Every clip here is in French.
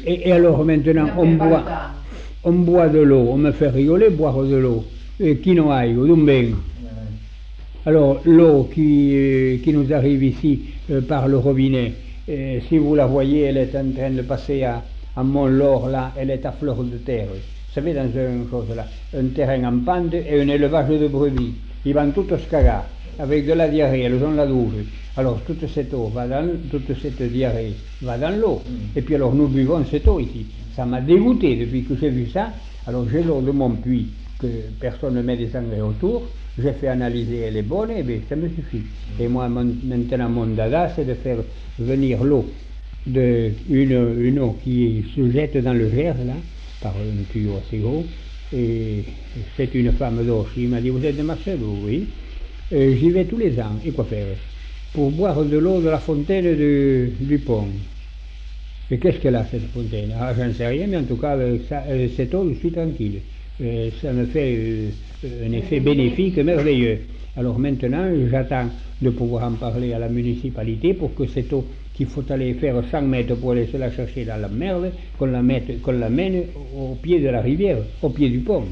Et alors maintenant, on boit de l'eau, on me fait rigoler boire de l'eau. Qui n'en aille, d'un bain. Alors l'eau qui nous arrive ici par le robinet, si vous la voyez, elle est en train de passer à Mont-Laure, là, elle est à fleur de terre. Vous savez, dans un terrain en pente et un élevage de brebis. Ils vont tous se cagar, avec de la diarrhée, elles ont la douche. Alors toute cette eau toute cette diarrhée va dans l'eau. Et puis alors nous buvons cette eau ici. Ça m'a dégoûté depuis que j'ai vu ça. Alors j'ai l'eau de mon puits, que personne ne met des engrais autour. J'ai fait analyser, elle est bonne, et bien ça me suffit. Et moi maintenant mon dada, c'est de faire venir l'eau une eau qui se jette dans le Gers, là, par un tuyau assez gros. Et c'est une femme d'Auch qui m'a dit, vous êtes de Marseille? Oui. J'y vais tous les ans. Et quoi faire? Pour boire de l'eau de la fontaine du pont. Et qu'est-ce qu'elle a, cette fontaine? Ah, j'en sais rien, mais en tout cas, avec cette eau, je suis tranquille. Ça me fait un effet bénéfique merveilleux. Alors maintenant, j'attends de pouvoir en parler à la municipalité pour que cette eau qu'il faut aller faire 100 mètres pour aller se la chercher dans la merde, qu'on la mène au pied de la rivière, au pied du pont.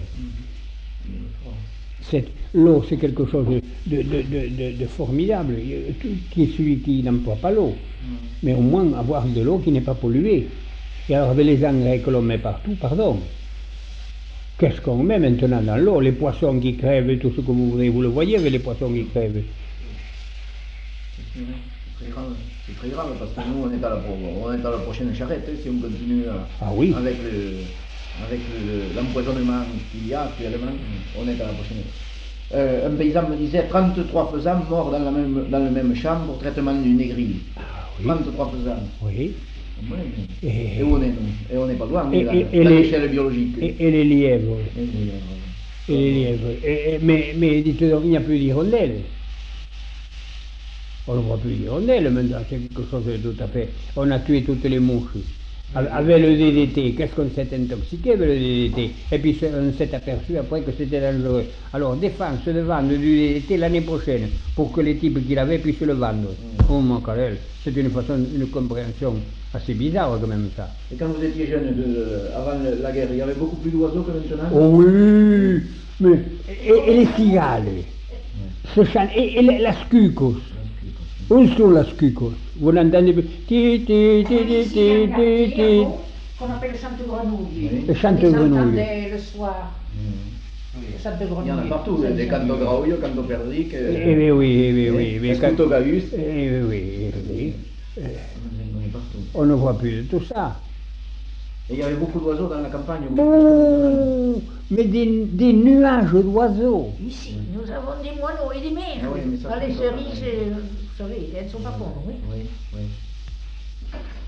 L'eau, c'est quelque chose de formidable. Qui est celui qui n'emploie pas l'eau, mais au moins avoir de l'eau qui n'est pas polluée. Et alors avec les engrais que l'on met partout, pardon, qu'est-ce qu'on met maintenant dans l'eau? Les poissons qui crèvent et tout ce que vous voulez, vous le voyez avec les poissons qui crèvent. C'est très grave parce que nous on est à la prochaine charrette si on continue avec l'empoisonnement qu'il y a actuellement, on est à la prochaine. Un paysan me disait 33 faisans morts dans le même champ pour traitement d'une aigrie. Ah, oui. 33 faisans. Oui. Et où on est nous? Et on n'est pas loin, dans l'échelle biologique. Et les lièvres. Et les lièvres. Mais dites donc, il n'y a plus d'hirondelles. On ne voit plus d'hirondelles maintenant, c'est quelque chose de tout à fait. On a tué toutes les mouches. Avec le DDT, qu'est-ce qu'on s'est intoxiqué avec le DDT? Et puis on s'est aperçu après que c'était dangereux. Alors défense de vendre du DDT l'année prochaine, pour que les types qui l'avaient puissent le vendre. Oh mon carrel, c'est une compréhension assez bizarre quand même ça. Et quand vous étiez jeune, avant la guerre, il y avait beaucoup plus d'oiseaux que maintenant? Oh oui, mais et les cigales, et la scucos. Où sont les scucos? Vous l'entendez? Qu'on appelle le chant de grenouille. Le chant de grenouille. Le soir. Le chant de grenouille. Il y en a partout, des cantos grouilles, cantos perdiques, oui. cantos gagus. Oui. On ne voit plus de tout ça. Et il y avait beaucoup d'oiseaux dans la campagne. Oh, mais des nuages d'oiseaux. Ici, nous avons des moineaux et des mers. Ah oui, mais ça, les cerises, vous savez, elles ne sont pas bonnes, oui. Oui.